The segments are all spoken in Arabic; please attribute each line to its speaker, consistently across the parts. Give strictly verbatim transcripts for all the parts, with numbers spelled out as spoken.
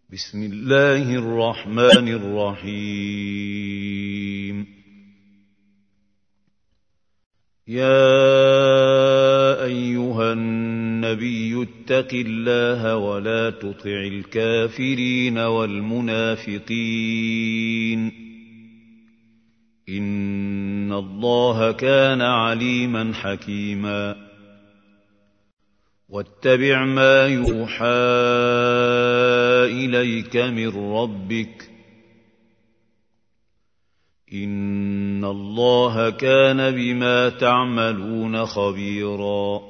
Speaker 1: بسم الله الرحمن الرحيم. يا أيها النبي اتق الله ولا تطع الكافرين والمنافقين إن الله كان عليما حكيما. واتبع ما يوحى إليك من ربك إن الله كان بما تعملون خبيرا.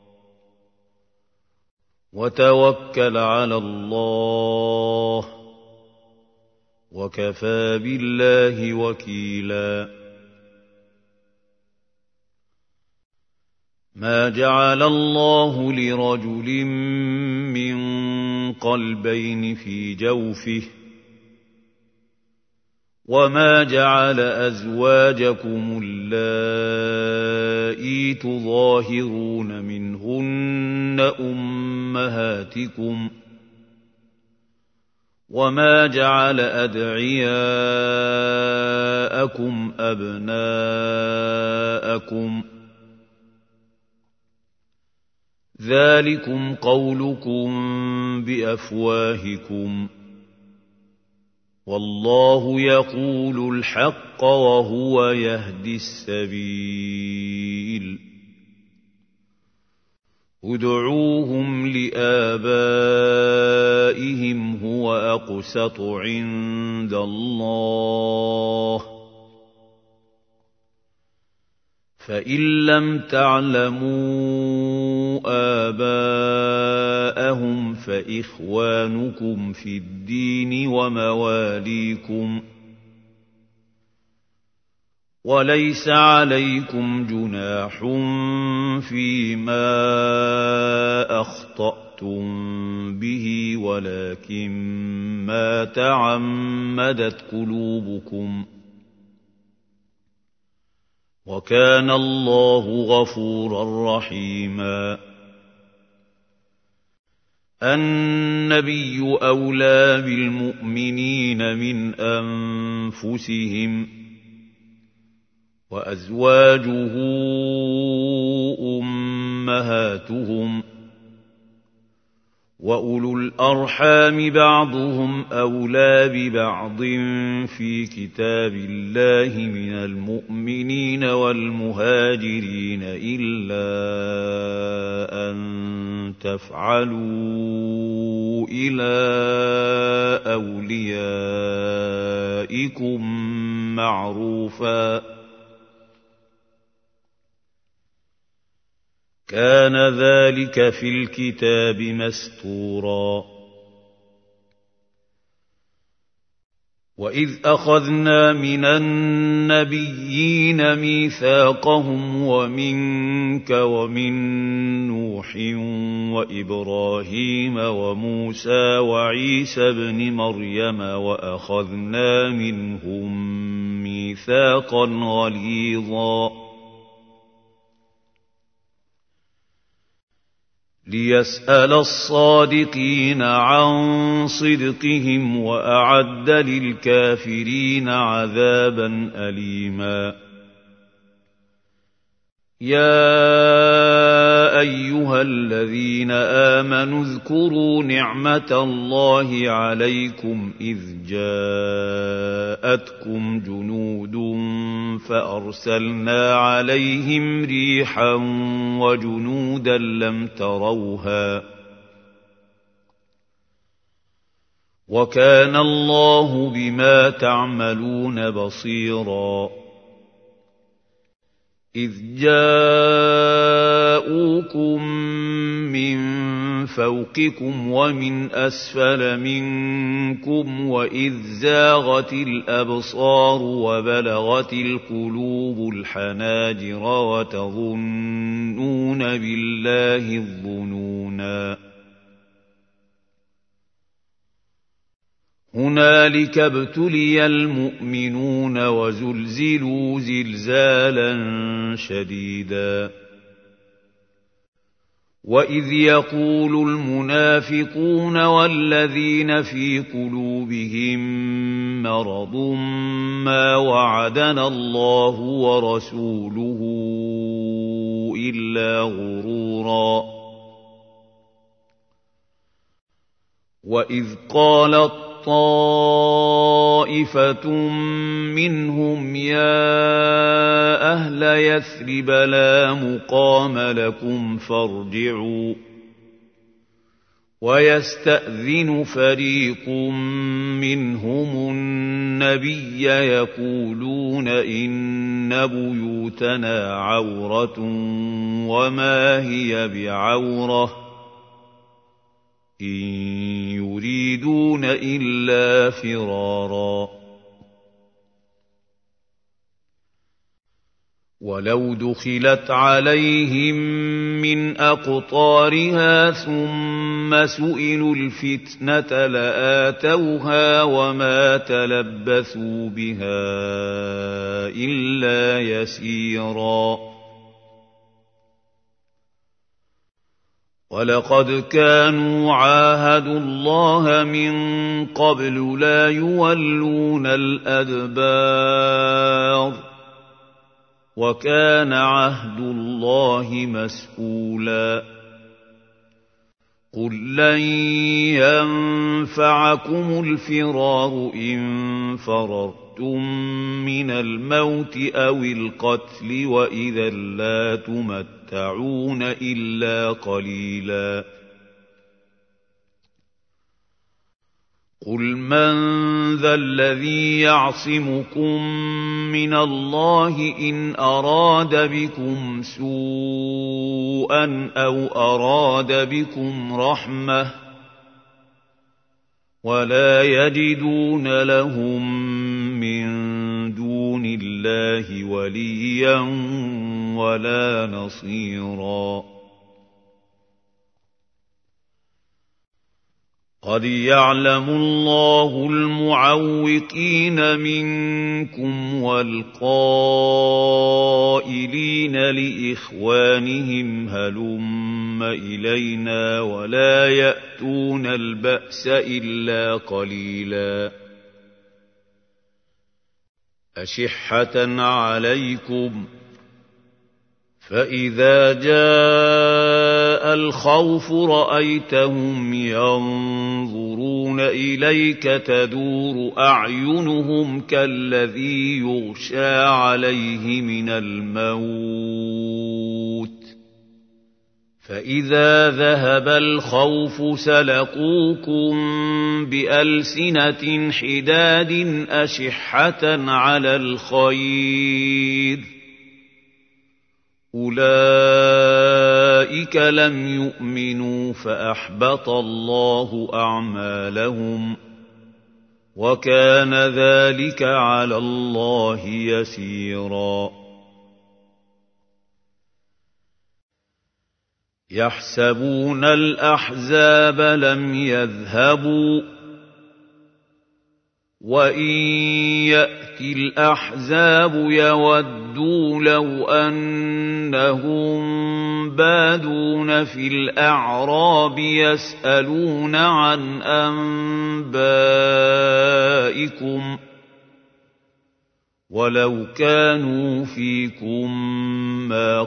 Speaker 1: وتوكل على الله وكفى بالله وكيلا. ما جعل الله لرجل من قلبين في جوفه وما جعل أزواجكم اللائي تظاهرون منهن أمهاتكم وما جعل أدعياءكم أبناءكم ذلكم قولكم بأفواهكم والله يقول الحق وهو يهدي السبيل. ادعوهم لآبائهم هو أقسط عند الله فإن لم تعلموا آباءهم فإخوانكم في الدين ومواليكم وليس عليكم جناح فيما أخطأتم به ولكن ما تعمدت قلوبكم وكان الله غفورا رحيما. النبي أولى بالمؤمنين من أنفسهم وأزواجه أمهاتهم وأولو الأرحام بعضهم أولى ببعض في كتاب الله من المؤمنين والمهاجرين إلا أن تفعلوا إلى أوليائكم معروفا كان ذلك في الكتاب مسطورا. وإذ أخذنا من النبيين ميثاقهم ومنك ومن نوح وإبراهيم وموسى وعيسى ابن مريم وأخذنا منهم ميثاقا غليظا ليسأل الصادقين عن صدقهم وأعد للكافرين عذابا أليما. يا أيها الذين آمنوا اذكروا نعمة الله عليكم إذ جاءتكم جنود فأرسلنا عليهم ريحا وجنودا لم تروها وكان الله بما تعملون بصيرا. إذ جاءوكم من فوقكم ومن أسفل منكم وإذ زاغت الأبصار وبلغت القلوب الحناجر وتظنون بالله الظنونا. هنالك ابتلي المؤمنون وزلزلوا زلزالا شديدا وإذ يقول المنافقون والذين في قلوبهم مرض ما وعدنا الله ورسوله إلا غرورا وإذ قالت طائفة منهم يا أهل يثرب لا مقام لكم فارجعوا ويستأذن فريق منهم النبي يقولون إن بيوتنا عورة وما هي بعورة إن يريدون إلا فرارا ولو دخلت عليهم من أقطارها ثم سئلوا الفتنة لآتوها وما تلبثوا بها إلا يسيرا ولقد كانوا عاهدوا الله من قبل لا يولون الأدبار وكان عهد الله مسؤولا قل لن ينفعكم الفرار إن فررتم من الموت أو القتل وإذا لا تمتعون إلا قليلا قل من ذا الذي يعصمكم من الله إن أراد بكم سوءا أو أراد بكم رحمة ولا يجدون لهم من دون الله وليا ولا نصيرا قد يعلم الله المعوقين منكم والقائلين لإخوانهم هلم إلينا ولا يأتون البأس إلا قليلا أشحة عليكم فإذا جاء الخوف رأيتهم ينظرون إليك تدور أعينهم كالذي يغشى عليه من الموت فإذا ذهب الخوف سلقوكم بألسنة حداد أشحة على الخير أولئك لم يؤمنوا فأحبط الله أعمالهم وكان ذلك على الله يسيرا يحسبون الأحزاب لم يذهبوا وإن يأتي الأحزاب يودوا لو أنهم بادون في الأعراب يسألون عن أنبائكم ولو كانوا فيكم ما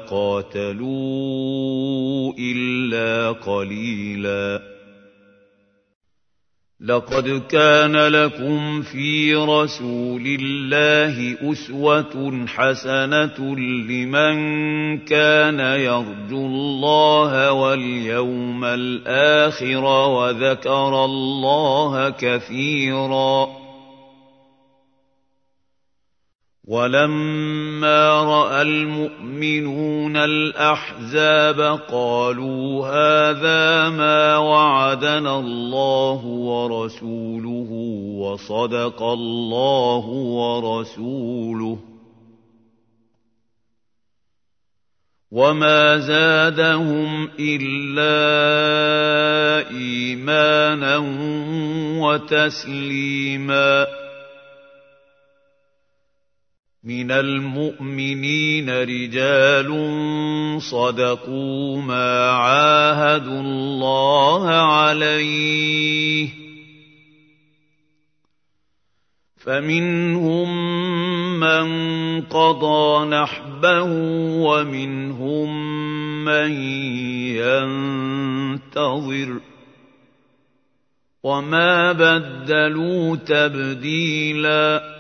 Speaker 1: قاتلوا إلا قليلا لقد كان لكم في رسول الله أسوة حسنة لمن كان يرجو الله واليوم الآخر وذكر الله كثيرا ولما رأى المؤمنون الأحزاب قالوا هذا ما وعدنا الله ورسوله وصدق الله ورسوله وما زادهم إلا إيمانا وتسليما من المؤمنين رجال صدقوا ما عاهدوا الله عليه فمنهم من قضى نحبه ومنهم من ينتظر وما بدلوا تبديلا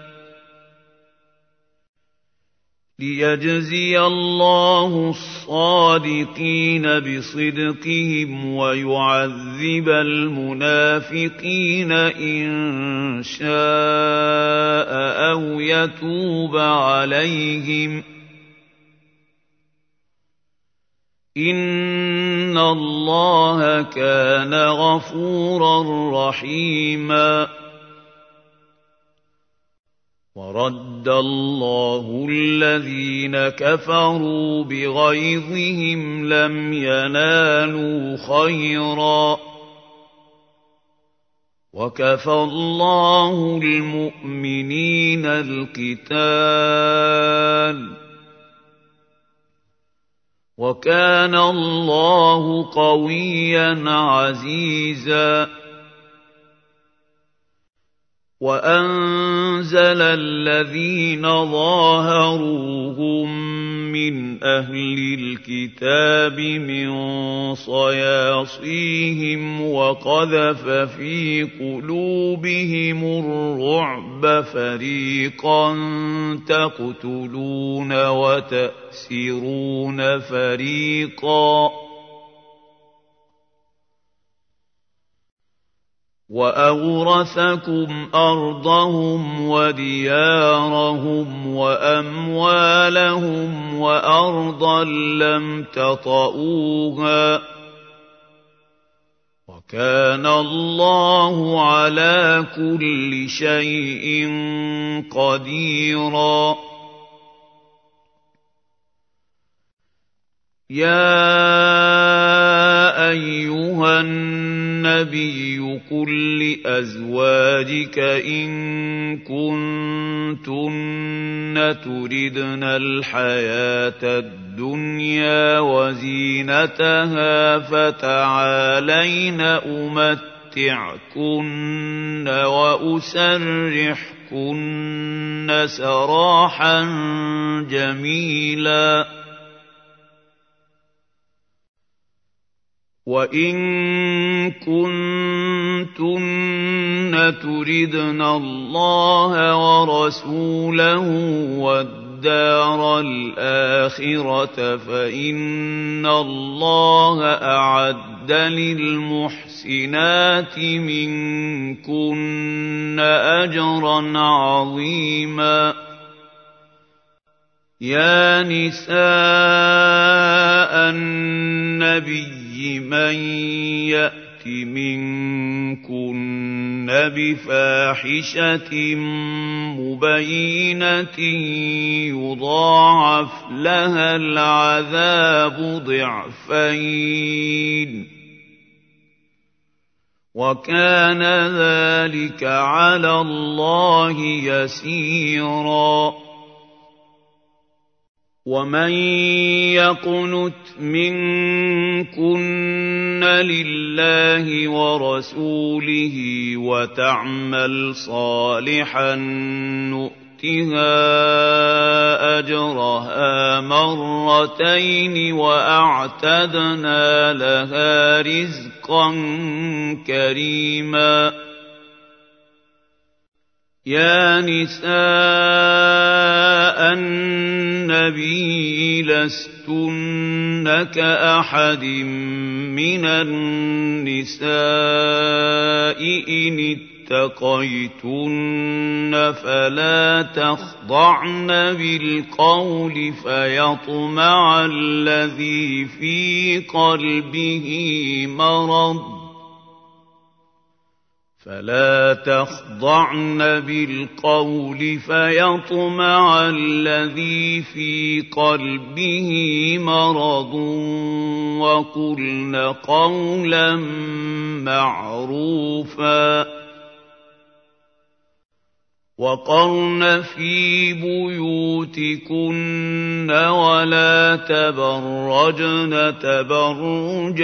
Speaker 1: ليجزي الله الصادقين بصدقهم ويعذب المنافقين إن شاء أو يتوب عليهم إن الله كان غفورا رحيما ورد الله الذين كفروا بغيظهم لم ينالوا خيرا وكفى الله المؤمنين القتال وكان الله قويا عزيزا وأنزل الذين ظاهروهم من أهل الكتاب من صياصيهم وقذف في قلوبهم الرعب فريقا تقتلون وتأسرون فريقا وأورثكم أرضهم وديارهم وأموالهم وأرضا لم تطئوها وكان الله على كل شيء قديرا يا أيها النبي قل لأزواجك إن كنتن تردن الحياة الدنيا وزينتها فتعالين أمتعكن وأسرحكن سراحا جميلا وإن كنتن تردن الله ورسوله والدار الآخرة فإن الله أعد للمحسنات منكن أجرا عظيما يا نساء النبي من يأت منكن بفاحشة مبينة يضاعف لها العذاب ضعفين وكان ذلك على الله يسيرا ومن يقنت منكن لله ورسوله وتعمل صالحا نؤتها أجرها مرتين وأعتدنا لها رزقا كريما يا نساء النبي لستن كأحد من النساء إن اتقيتن فلا تخضعن بالقول فيطمع الذي في قلبه مرض فلا تخضعن بالقول فيطمع الذي في قلبه مرض وقلن قولا معروفا وقرن في بيوتكن ولا تبرجن تبرج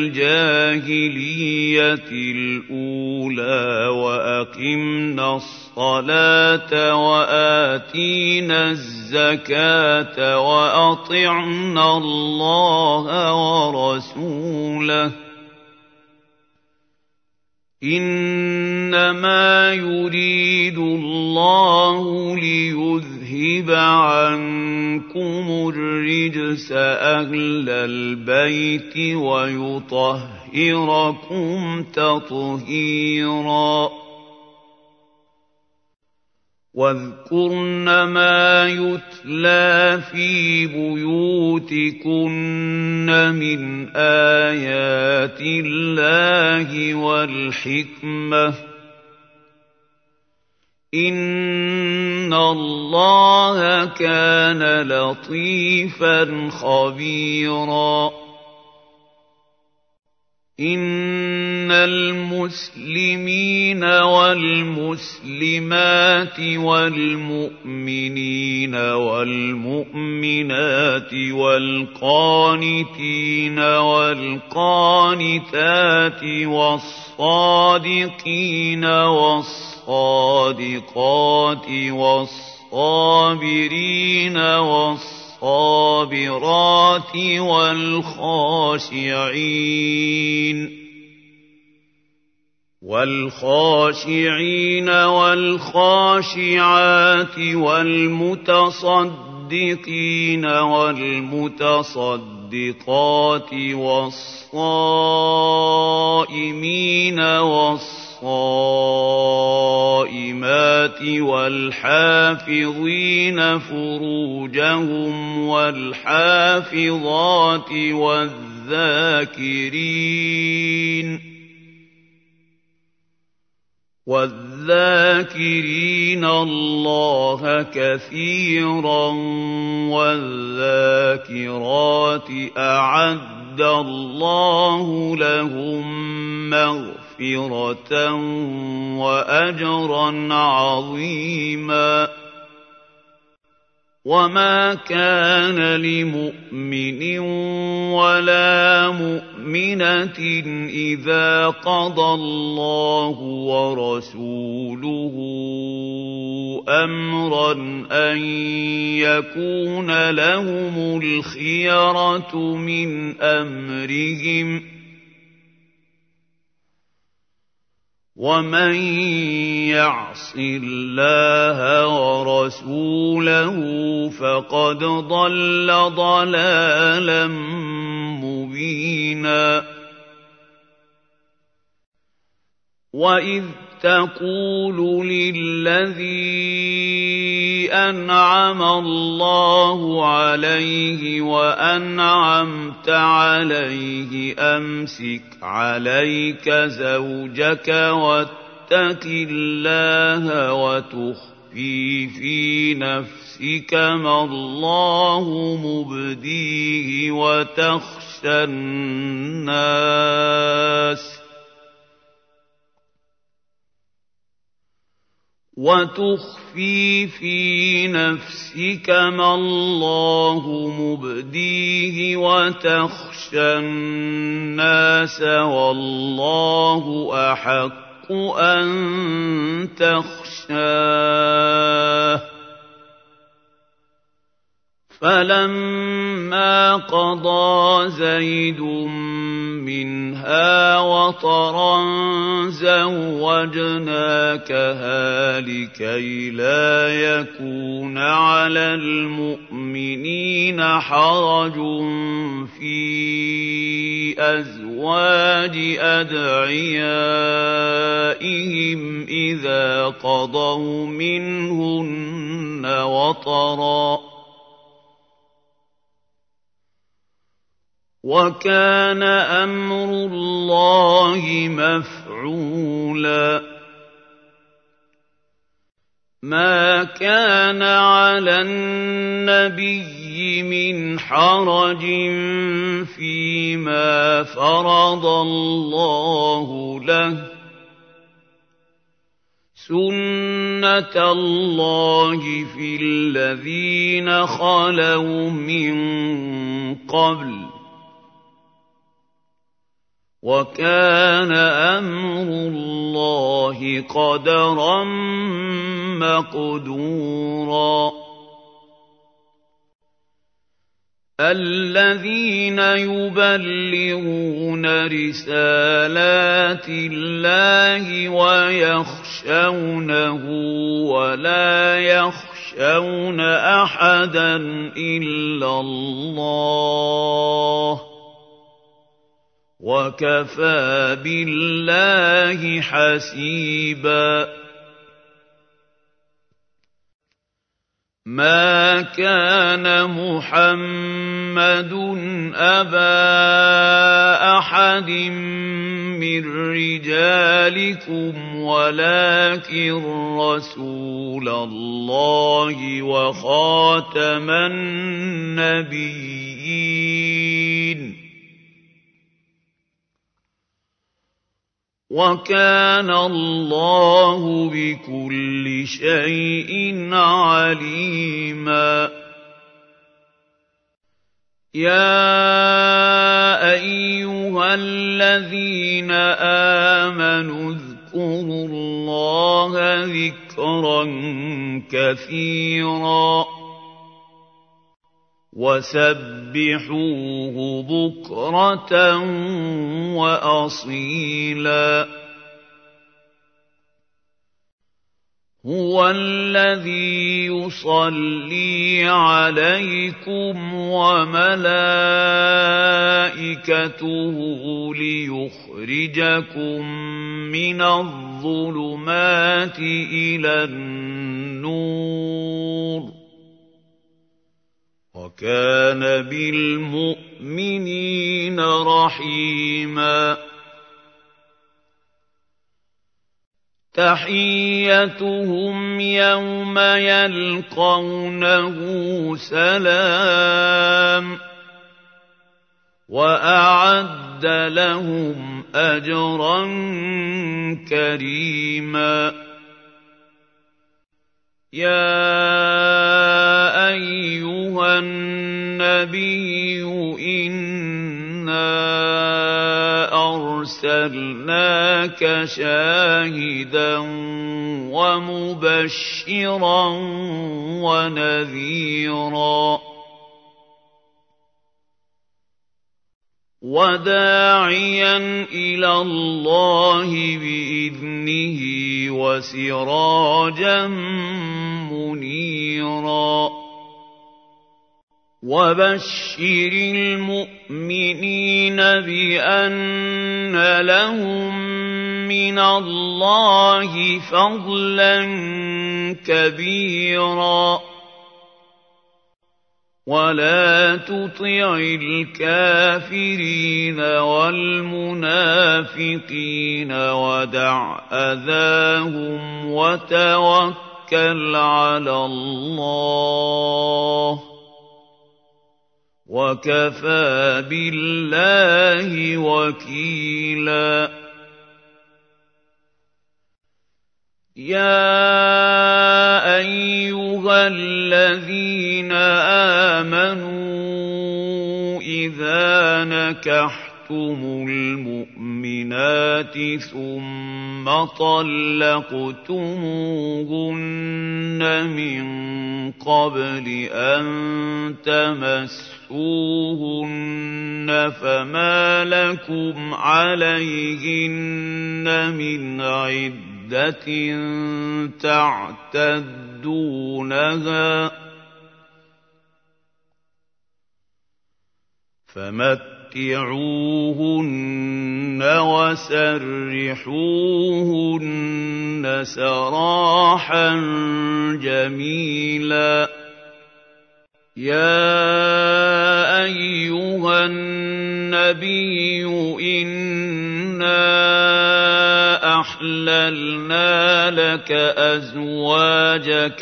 Speaker 1: الجاهلية الأولى وأقمنا الصلاة وآتينا الزكاة وأطعنا الله ورسوله إنما يريد الله ليذهب عنكم الرجس أهل البيت ويطهركم تطهيرا واذكرن ما يتلى في بيوتكن من آيات الله والحكمة إن الله كان لطيفا خبيرا إن المسلمين والمسلمات والمؤمنين والمؤمنات والقانتين والقانتات والصادقين والصادقات والصابرين والصابرين الصابرات والخاشعين والخاشعين والخاشعات والمتصدقين والمتصدقات والصائمين والصائمين الصائمات والحافظين فروجهم والحافظات والذاكرين والذاكرين الله كثيرا والذاكرات أعد الله لهم مغفرة وأجرا عظيما وما كان لمؤمن ولا مؤمنة إذا قضى الله ورسوله أمرا أن يكون لهم الخيرة من أمرهم ومن يعص الله ورسوله فقد ضل ضلالا مبينا وإذ تقول للذي أنعم الله عليه وأنعمت عليه أمسك عليك زوجك واتق الله وتخفي في نفسك ما الله مبديه وتخشى الناس وتخفي في نفسك ما الله مبديه وتخشى الناس والله أحق أن تخشاه فلما قضى زيد منها وطرا زوجناكها لكي لا يكون على المؤمنين حرج في أزواج أدعيائهم إذا قضوا منهن وطرا وكان أمر الله مفعولا ما كان على النبي من حرج فيما فرض الله له سنة سُنَّةَ اللَّهِ فِي الَّذِينَ خَلَوْا مِن قَبْلُ ۚ وَكَانَ أَمْرُ اللَّهِ قَدَرًا مَّقْدُورًا الَّذِينَ يُبَلِّغُونَ رِسَالَاتِ اللَّهِ وَيَخْشَوْنَهُ وَلَا يَخْشَوْنَ أَحَدًا إِلَّا اللَّهَ ۗ وَكَفَىٰ بِاللَّهِ حَسِيبًا مَا كَانَ مُحَمَّدٌ أَبَا أَحَدٍ مِّن رِّجَالِكُمْ وَلَٰكِن رَّسُولَ اللَّهِ وَخَاتَمَ النَّبِيِّينَ ۗ وَكَانَ اللَّهُ بِكُلِّ شَيْءٍ عَلِيمًا يَا أَيُّهَا الَّذِينَ آمَنُوا اذْكُرُوا اللَّهَ ذِكْرًا كَثِيرًا وَسَبِّحُوهُ بُكْرَةً وَأَصِيلًا هُوَ الَّذِي يُصَلِّي عَلَيْكُمْ وَمَلَائِكَتُهُ لِيُخْرِجَكُم مِّنَ الظُّلُمَاتِ إِلَى النُّورِ ۚ وَكَانَ بِالْمُؤْمِنِينَ رَحِيمًا تَحِيَّتُهُمْ يَوْمَ يَلْقَوْنَهُ سَلَامٌ ۚ وَأَعَدَّ لَهُمْ أَجْرًا كَرِيمًا يَا أَيُّهَا النَّبِيُّ إِنَّا أَرْسَلْنَاكَ شَاهِدًا وَمُبَشِّرًا وَنَذِيرًا وَدَاعِيًا إِلَى اللَّهِ بِإِذْنِهِ وَسِرَاجًا مُّنِيرًا وَبَشِّرِ الْمُؤْمِنِينَ بِأَنَّ لَهُم مِّنَ اللَّهِ فَضْلًا كَبِيرًا وَلَا تُطِعِ الْكَافِرِينَ وَالْمُنَافِقِينَ وَدَعْ أَذَاهُمْ وَتَوَكَّلْ عَلَى اللَّهِ ۚ وَكَفَىٰ بِاللَّهِ وَكِيلًا يَا أَيُّهَا الَّذِينَ آمَنُوا إِذَا نَكَحْتُمُ الْمُؤْمِنَاتِ ثُمَّ طَلَّقْتُمُوهُنَّ مِن قَبْلِ أَن تَمَسُّوهُنَّ فَمَا لَكُمْ عَلَيْهِنَّ مِنْ عِدَّةٍ تَعْتَدُّونَهَا فَمَتِّعُوهُنَّ وَسَرِّحُوهُنَّ سَرَاحًا جَمِيلًا يَا أَيُّهَا النَّبِيُّ إِنَّا أَحْلَلْنَا لَكَ أَزْوَاجَكَ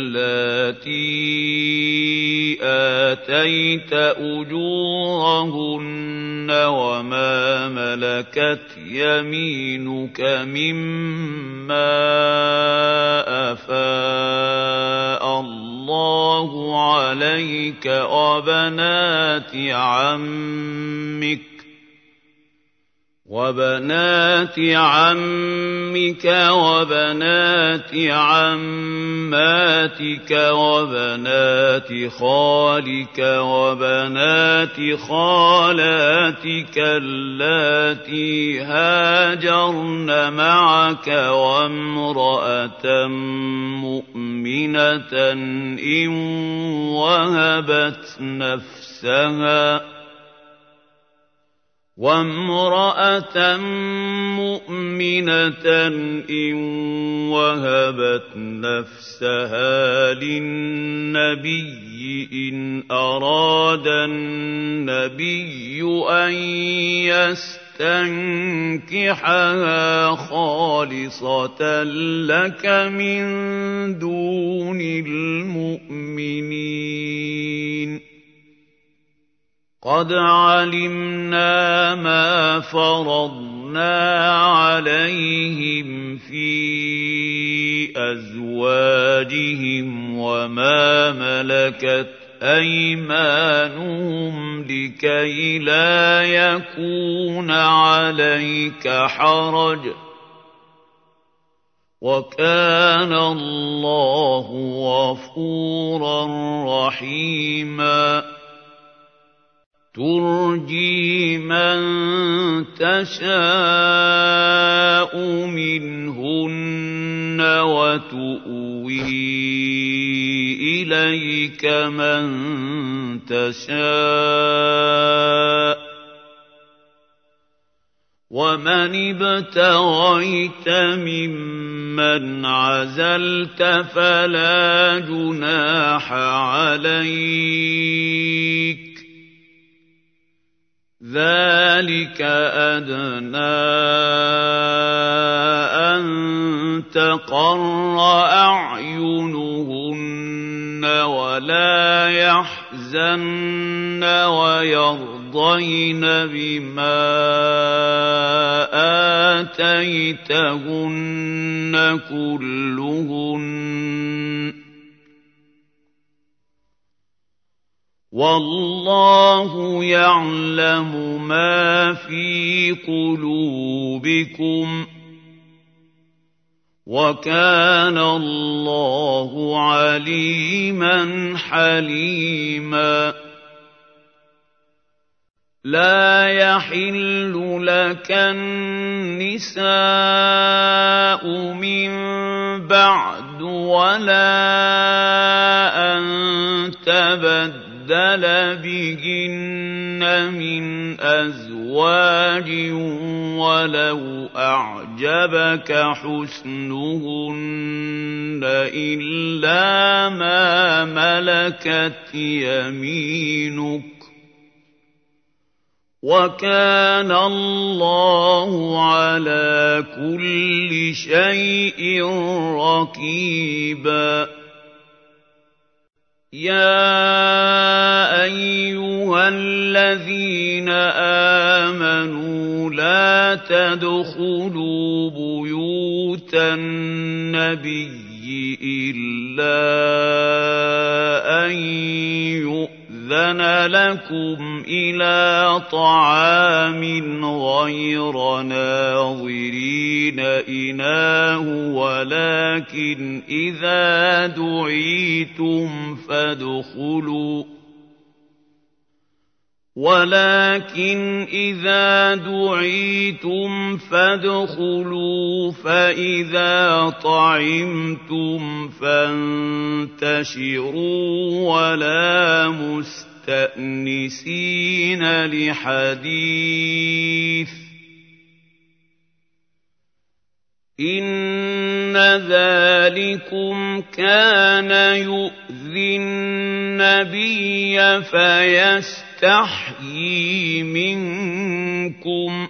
Speaker 1: اللَّاتِي آتَيْتَ أُجُورَهُنَّ وَمَا مَلَكَتْ يَمِينُكَ مِمَّا أَفَاءَ خالك وبنات عمك وبنات عمك وبنات عماتك وبنات خالك وبنات خالاتك اللاتي هاجرن معك وامرأة مؤمنة إن وهبت نفسها وامرأة مؤمنة إن وهبت نفسها للنبي إن أراد النبي أن يستنكحها خالصة لك من دون المؤمنين قد علمنا ما فرضنا عليهم في أزواجهم وما ملكت أيمانهم لكي لا يكون عليك حرج وكان الله غفورا رحيما ترجي من تشاء منهن وتؤوي إليك من تشاء ومن ابتغيت ممن عزلت فلا جناح عليك ذلك أدنى أن تقر أعينهن ولا يحزن ويرضين بما آتيتهن كلهن والله يعلم ما في قلوبكم وكان الله عليما حليما لا يحل لك النساء من بعد ولا أن تبدل بهن من أزواج ولو أعجبك حسنهن إلا ما ملكت يمينك وكان الله على كل شيء رقيبا يا أيها الذين آمنوا لا تدخلوا بيوت النبي إلا أن يؤذن لكم إلى طعام غير ناظرين إناه ولكن إذا دعيتم فادخلوا ولكن إذا دعيتم فادخلوا فإذا طعمتم فانتشروا ولا مستأنسين لحديث إن ذلكم كان يؤذي النبي فيستحيي منكم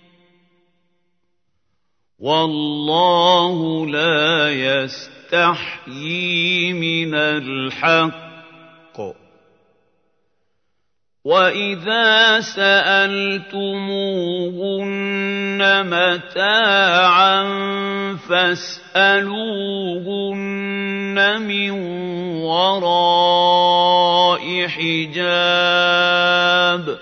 Speaker 1: والله لا يستحيي من الحق وإذا سألتموهن متاعا فاسألوهن من وراء بحجاب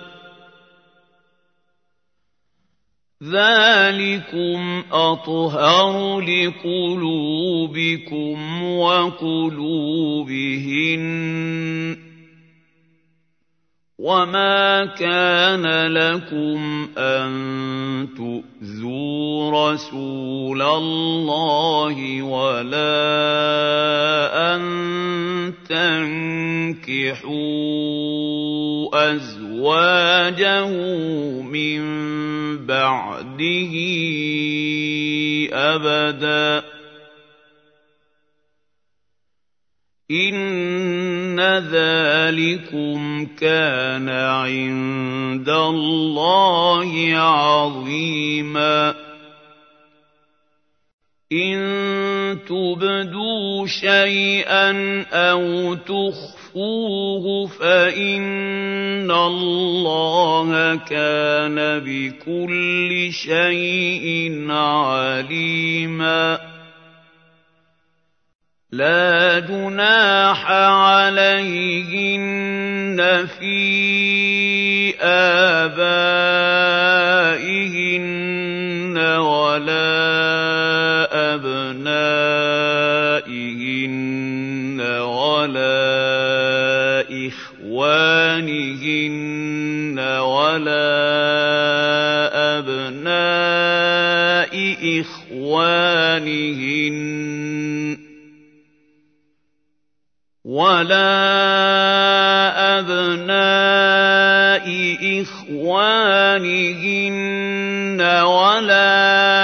Speaker 1: ذلكم أطهر لقلوبكم وقلوبهن وما كان لكم أن تؤذوا رسول الله ولا أن تنكحوا أزواجه من بعده أبدا إن ذلكم كان عند الله عظيما إن تبدوا شيئا أو تخفوه فإن الله كان بكل شيء عليما لا جناح عليهن في آبائهن ولا أبنائهن ولا إخوانهن ولا أبناء إخوانهن ولا أبناء إخوانهن ولا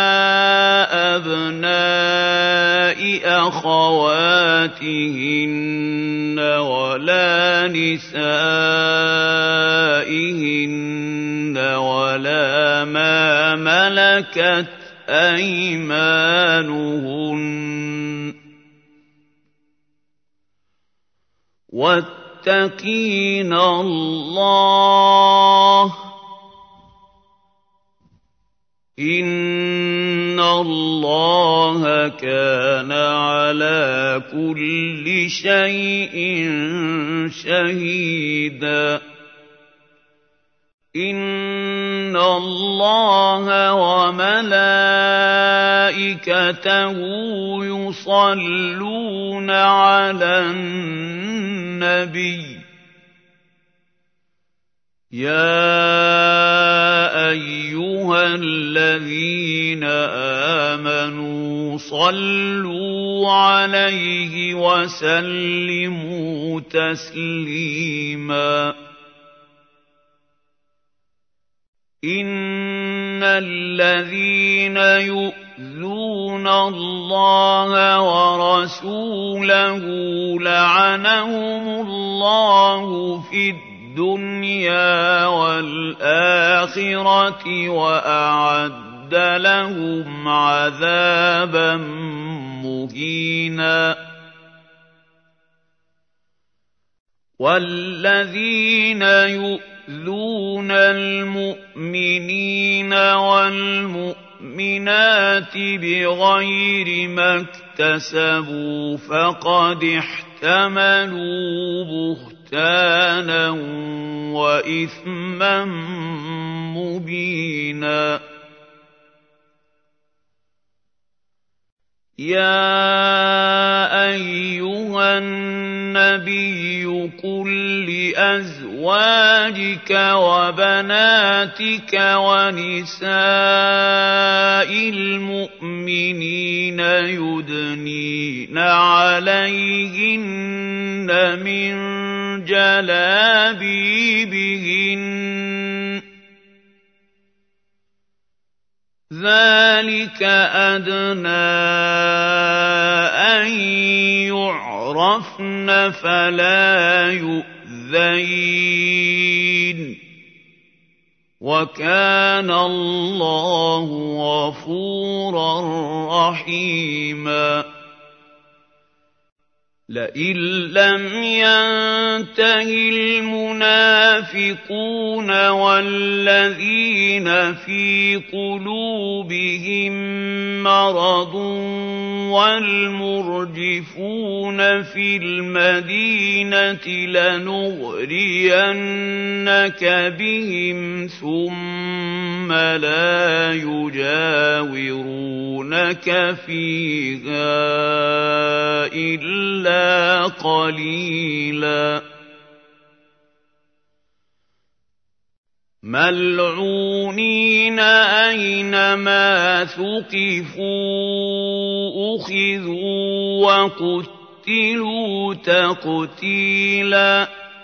Speaker 1: أبناء أخواتهن ولا نسائهن ولا ما ملكت أيمانهن واتقين الله إن الله كان على كل شيء شهيدا إن الله وملائكته يصلون على النبي يا أيها الذين آمنوا صلوا عليه وسلموا تسليما إن الذين يؤذون الله ورسوله لعنهم الله في الدنيا والآخرة وأعد لهم عذابا مهينا والذين يؤذون المؤمنين والمؤمنات بغير ما اكتسبوا فقد احتملوا بهتانا وإثما مبينا يا أيها النبي قل لأزواجك وبناتك ونساء المؤمنين يدنين عليهن من جلابيبهن ذلك أدنى أن يعرفن فلا يؤذين وكان الله غفورا رحيما لئن لم ينته المنافقون والذين في قلوبهم مرض والمرجفون في المدينة لنغرينك بهم ثم لا يجاورونك فيها إلا قليلا ملعونين أينما ثقفوا أخذوا وقتلوا تقتيلا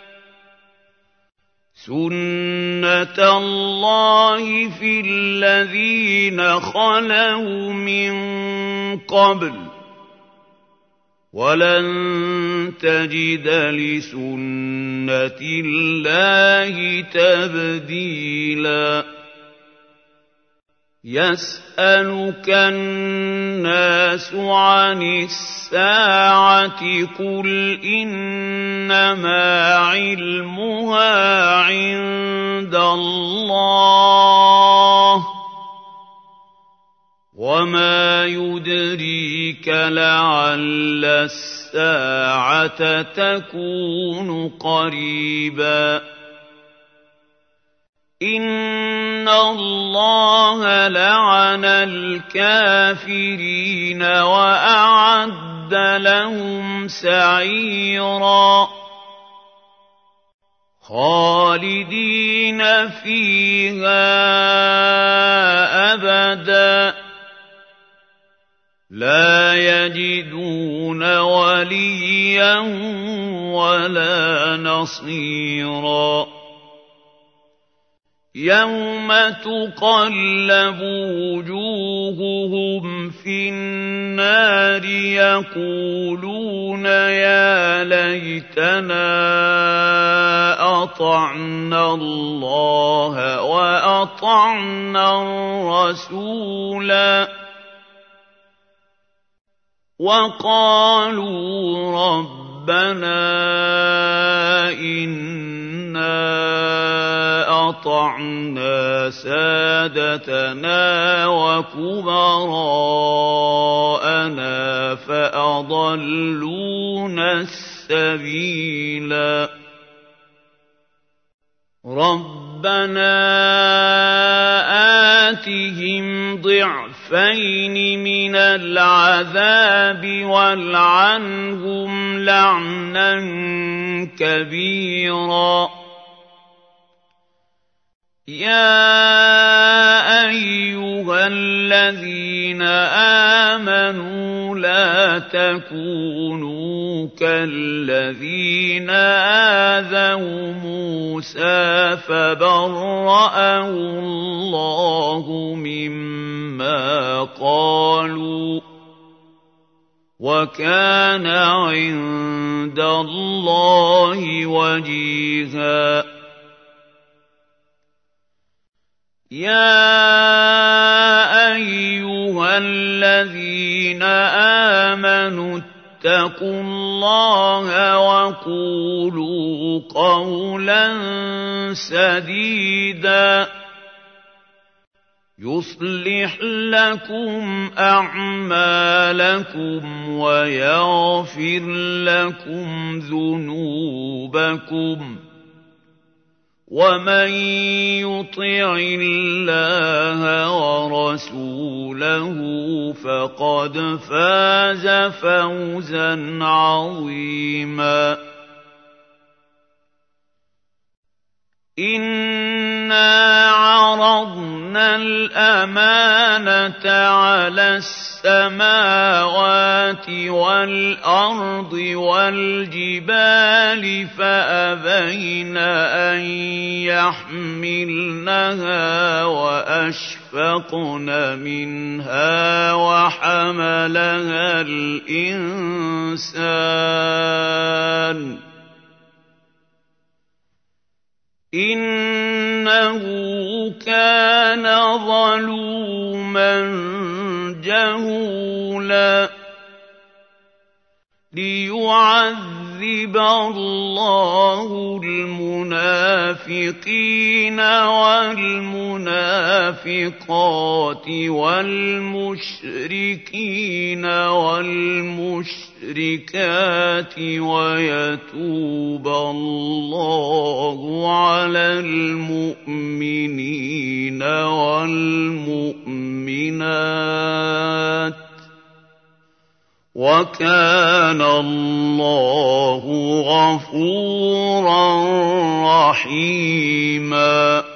Speaker 1: سنة الله في الذين خلوا من قبل ولن تجد لسنة الله تبديلا يسألك الناس عن الساعة قل إنما علمها عند الله وما يدريك لعل الساعة تكون قريبا إن الله لعن الكافرين وأعد لهم سعيرا خالدين فيها أبدا لا يجدون وليا ولا نصيرا يوم تقلب وجوههم في النار يقولون يا ليتنا أطعنا الله وأطعنا الرسولا وقالوا ربنا إنا أطعنا سادتنا وكبراءنا فأضلونا السبيلا ربنا آتهم ضعفين من العذاب والعنهم لعنا كبيرا يا أيها الذين آمنوا لا تكونوا كالذين آذوا موسى فبرأه الله مما قالوا وكان عند الله وجيها يا أيها الذين آمنوا اتقوا الله وقولوا قولا سديدا يصلح لكم أعمالكم ويغفر لكم ذنوبكم ومن يطع الله ورسوله فقد فاز فوزا عظيما إنا عرضنا الأمانة على السماوات والأرض والجبال فأبين أن يحملنها وأشفقن منها وحملها الإنسان إنه كان ظلوما جهولا لِيُعَذِّبَ اللَّهُ الْمُنَافِقِينَ وَالْمُنَافِقَاتِ وَالْمُشْرِكِينَ وَالْمُشْرِكَاتِ وَيَتُوبَ اللَّهُ عَلَى الْمُؤْمِنِينَ وَالْمُؤْمِنَاتِ ۗ وَكَانَ اللَّهُ غَفُورًا رَّحِيمًا.